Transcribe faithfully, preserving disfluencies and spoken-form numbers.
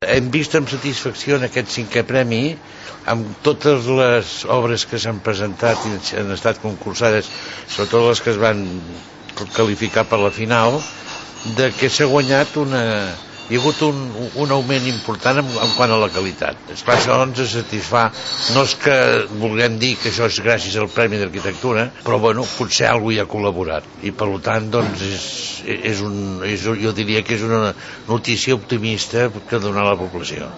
Hem vist amb satisfacció en aquest cinquè premi, amb totes les obres que s'han presentat i han estat concursades, sobretot les que es van qualificar per la final, de que s'ha guanyat una... hi ha hagut un, un augment important en, en quant a la qualitat. Esclar, això ens satisfà. No és que vulguem dir que això és gràcies al Premi d'Arquitectura, però bueno, potser algú hi ha col·laborat. I per tant, doncs, és, és un, és, jo diria que és una notícia optimista que donar a la població.